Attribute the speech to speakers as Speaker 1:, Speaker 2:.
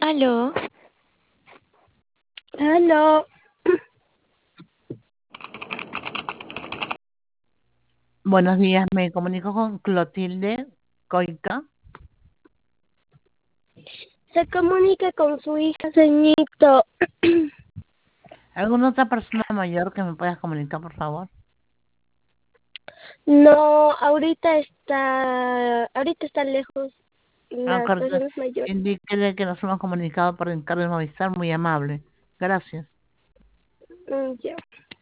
Speaker 1: Aló,
Speaker 2: Aló,
Speaker 3: Buenos días, me comunico con Clotilde Coica.
Speaker 2: se comunica con su hija ceñito.
Speaker 3: ¿Alguna otra persona mayor que me puedas comunicar, por favor?
Speaker 2: No, ahorita está lejos las
Speaker 3: Acuérdate,
Speaker 2: personas mayores.
Speaker 3: indíquele que nos hemos comunicado por encargo de Movistar, muy amable. Gracias.
Speaker 2: Ya.